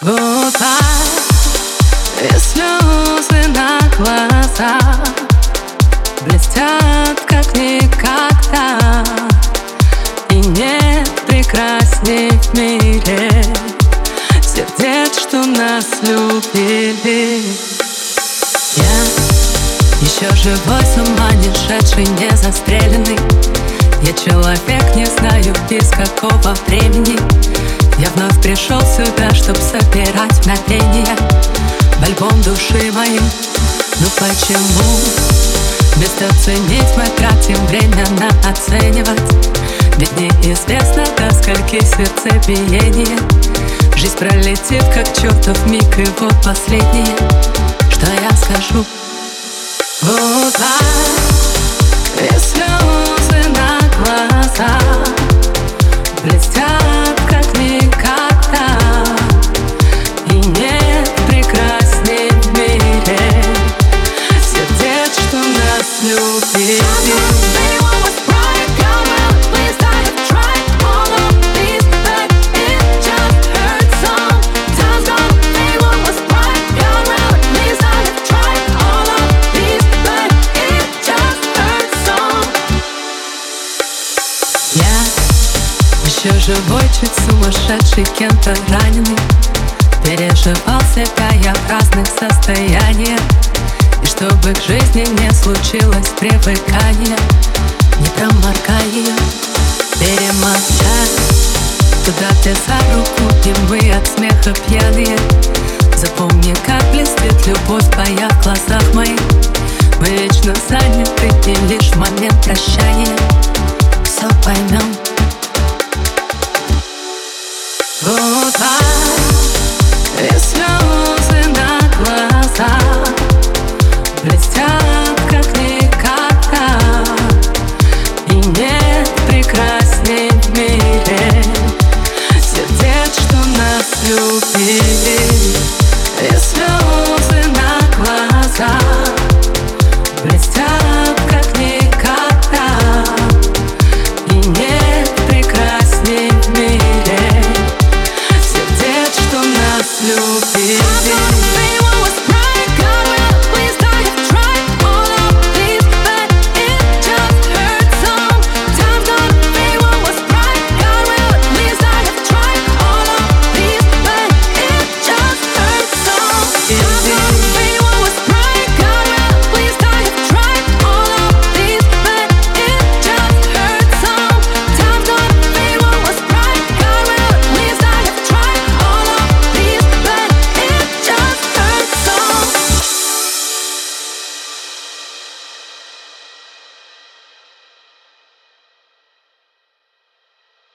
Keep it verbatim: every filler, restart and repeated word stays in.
губа и слезы на глазах блестят как никогда, и нет прекрасней в мире сердец, что нас любили. Я еще живой, с ума не шедший, не застреленный. Я человек, не знаю из какого времени. Я вновь пришел сюда, чтоб собирать мгновения в альбом души моей. Ну почему вместо ценить мы тратим время на оценивать? Ведь неизвестно, до скольки сердцебиение. Жизнь пролетит, как чертов миг, и вот последнее, что я скажу. Goodbye, и слезы на глазах блестят как никогда, и нет прекрасней в мире сердец, что нас любили. Еще живой, чуть сумасшедший, кем-то раненый. Переживал себя я в разных состояниях. И чтобы к жизни не случилось привыкания, не проморгай ее, перемотай туда, где за руку, и мы от смеха пьяные. Запомни, как блестит любовь твоя в глазах моих. Мы вечно заняты, и лишь в момент прощания все поймем. Goodbye, и слезы на глазах блестят как никогда, и нет прекрасней в мире сердец, что нас любили. И слезы на глазах блестят как никогда, и нет прекрасней в мире сердец, что нас любили.